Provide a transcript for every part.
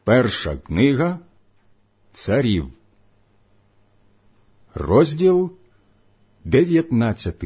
Перша книга Царів, розділ 19.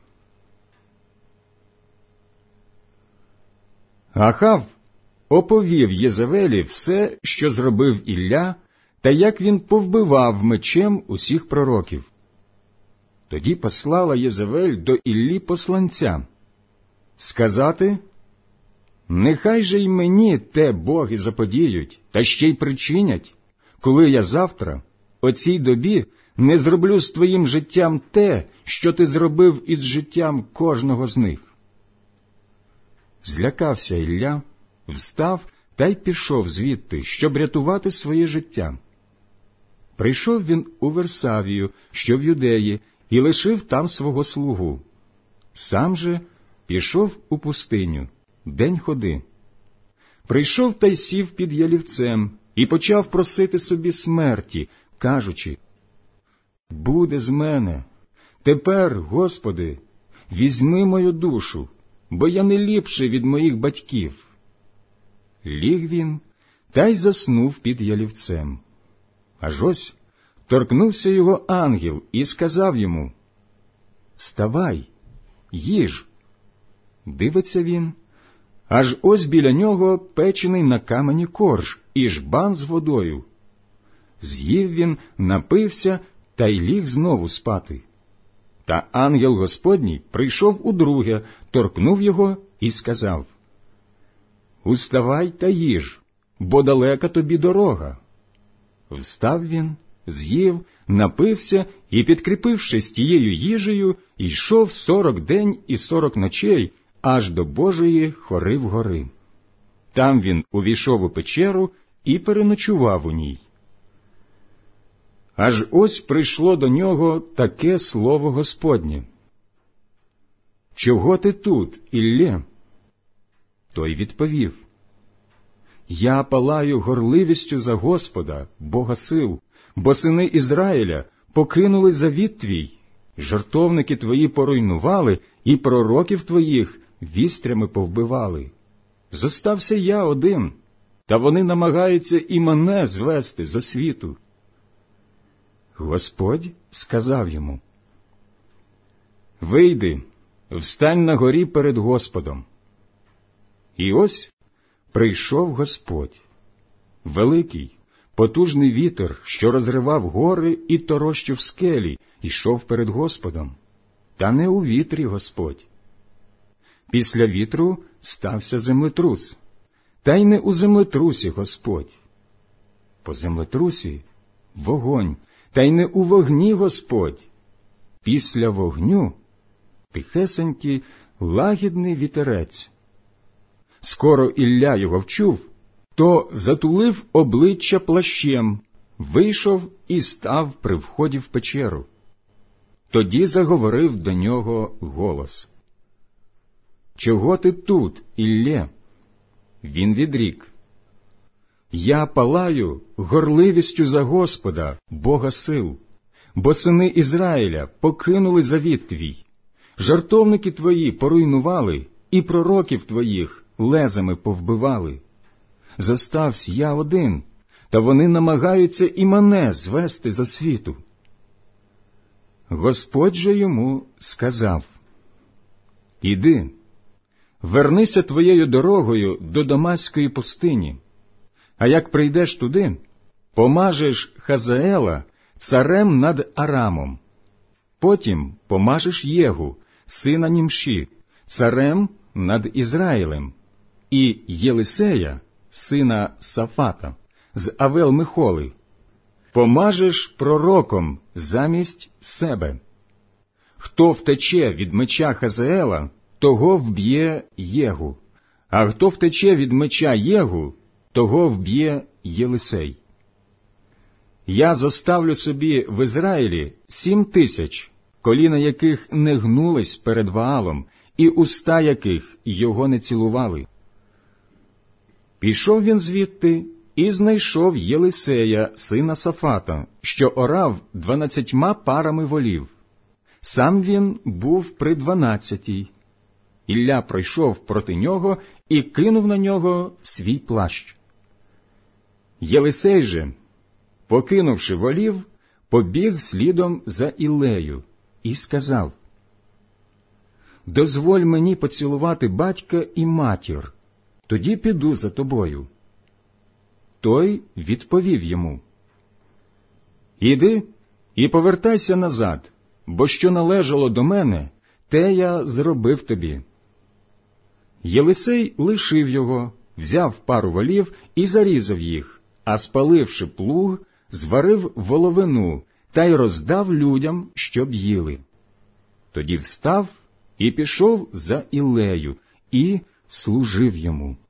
Ахав оповів Єзавелі все, що зробив Ілля, та як він повбивав мечем усіх пророків. Тоді послала Єзавель до Іллі посланця сказати: «Нехай же й мені те боги заподіють, та ще й причинять, коли я завтра, о цій добі, не зроблю з твоїм життям те, що ти зробив із життям кожного з них». Злякався Ілля, встав та й пішов звідти, щоб рятувати своє життя. Прийшов він у Версавію, що в Юдеї, і лишив там свого слугу. Сам же пішов у пустиню, день ходи. Прийшов та й сів під ялівцем, і почав просити собі смерті, кажучи: «Буде з мене. Тепер, Господи, візьми мою душу, бо я не ліпший від моїх батьків». Ліг він та й заснув під ялівцем. Аж ось торкнувся його ангел і сказав йому: «Вставай, їж». Дивиться він, аж ось біля нього печений на камені корж і жбан з водою. З'їв він, напився та й ліг знову спати. Та ангел Господній прийшов удруге, торкнув його і сказав: «Уставай та їж, бо далека тобі дорога». Встав він, з'їв, напився і, підкріпившись тією їжею, йшов 40 день і 40 ночей, аж до Божої хори вгори. Там він увійшов у печеру і переночував у ній. Аж ось прийшло до нього таке слово Господнє: «Чого ти тут, Іллє?» Той відповів: «Я палаю горливістю за Господа, Бога сил, бо сини Ізраїля покинули завіт твій, жертовники твої поруйнували, і пророків твоїх вістрями повбивали. Зостався я один, та вони намагаються і мене звести зо світу». Господь сказав йому: «Вийди, встань на горі перед Господом». І ось прийшов Господь. Великий, потужний вітер, що розривав гори і торощив скелі, йшов перед Господом. Та не у вітрі Господь. Після вітру стався землетрус, та й не у землетрусі Господь. По землетрусі вогонь, та й не у вогні Господь. Після вогню тихесенький, лагідний вітерець. Скоро Ілля його вчув, то затулив обличчя плащем, вийшов і став при вході в печеру. Тоді заговорив до нього голос: «Чого ти тут, Іллє?» Він відрік: «Я палаю горливістю за Господа, Бога сил, бо сини Ізраїля покинули завіт твій, жертовники твої поруйнували, і пророків твоїх лезами повбивали. Зостався я один, та вони намагаються і мене звести зо світу». Господь же йому сказав: «Іди, вернися твоєю дорогою до Дамаської пустині, а як прийдеш туди, помажеш Хазаела царем над Арамом. Потім помажеш Єгу, сина Німші, царем над Ізраїлем, і Єлисея, сина Сафата, з Авел-Михоли, помажеш пророком замість себе. Хто втече від меча Хазаела, того вб'є Єгу, а хто втече від меча Єгу, того вб'є Єлисей. Я зоставлю собі в Ізраїлі 7000, коліна яких не гнулись перед Ваалом, і уста яких його не цілували». Пішов він звідти і знайшов Єлисея, сина Сафата, що орав 12 парами волів. Сам він був при 12. Ілля пройшов проти нього і кинув на нього свій плащ. Єлисей же, покинувши волів, побіг слідом за Іллею і сказав: «Дозволь мені поцілувати батька і матір, тоді піду за тобою». Той відповів йому: «Іди і повертайся назад, бо що належало до мене, те я зробив тобі». Єлисей лишив його, взяв пару волів і зарізав їх, а спаливши плуг, зварив воловину та й роздав людям, щоб їли. Тоді встав і пішов за Іллею і служив йому.